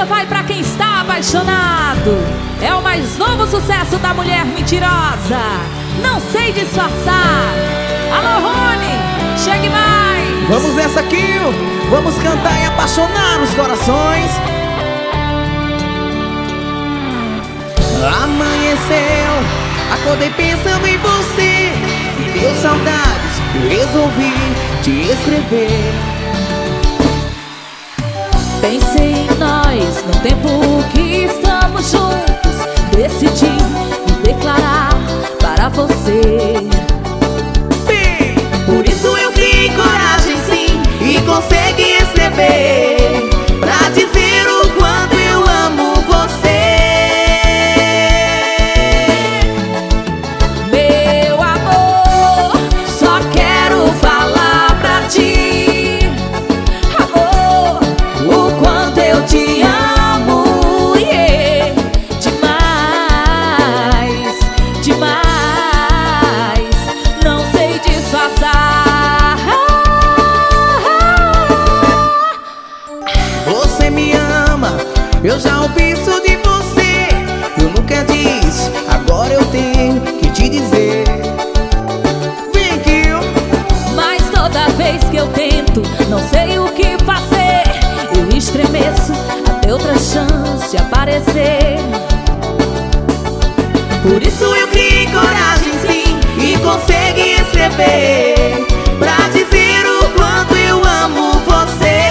essa vai pra quem está apaixonado. É o mais novo sucesso da Mulher Mentirosa. Não sei disfarçar. Alô, Rony, chegue mais. Vamos nessa aqui, vamos cantar e apaixonar os corações. Amanheceu, acordei pensando em você. Me deu saudades, eu resolvi te escrever. Pensei em nós, no tempo que estamos juntos. Decidi me declarar para você. Por isso eu criei coragem sim e consegui escrever pra dizer o quanto eu amo você. Meu amor, só quero falar pra ti, amor, o quanto eu te amo, yeah. Demais, demais, não sei disfarçar. Você me ama, eu já ouvi isso de você. Eu nunca disse, agora eu tenho que te dizer. Thank you. Mas toda vez que eu tento, não sei o que fazer. Eu estremeço até outra chance aparecer. Por isso eu criei coragem sim e consegui escrever pra dizer o quanto eu amo você.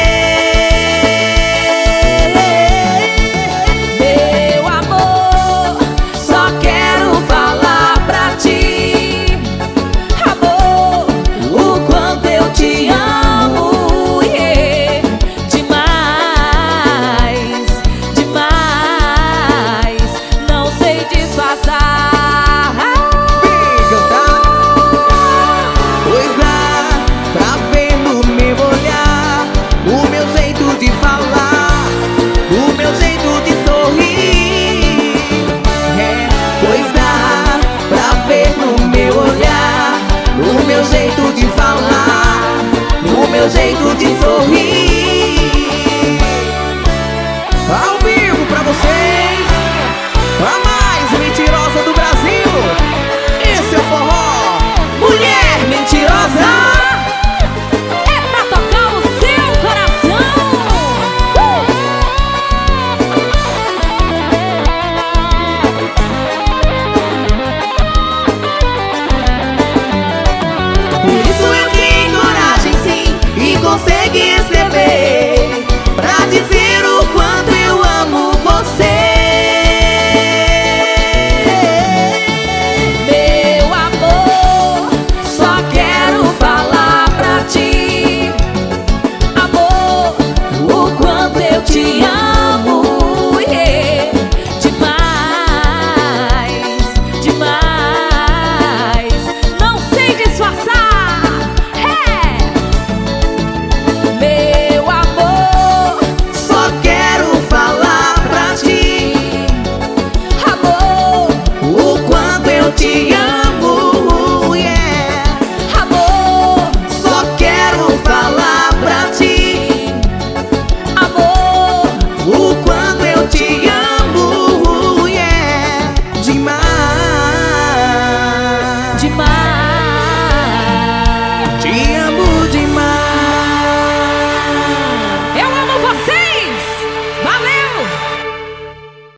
Meu amor, só quero falar pra ti, amor, o quanto eu te amo, yeah. Demais, demais, não sei disfarçar. Vem cantar. Pois dá pra ver no meu olhar o meu jeito de falar, o meu jeito de sorrir. Pois dá pra ver no meu olhar o meu jeito de falar, o meu jeito de sorrir. Ao vivo pra vocês, a mais mentirosa do Brasil. Esse é o forró Mulher Mentirosa. É pra tocar o seu coração. Por isso eu criei coragem sim e consegui escrever pra dizer o quanto eu amo você. Meu amor, só quero falar pra ti, amor, o quanto eu te amo, yeah. Demais, demais, não sei disfarçar, Meu amor, Só quero falar pra ti amor, o quanto eu te amo, yeah. amor, Só quero falar pra ti amor, o quanto eu te amo, yeah. Demais. demais. Te amo demais. Eu amo vocês!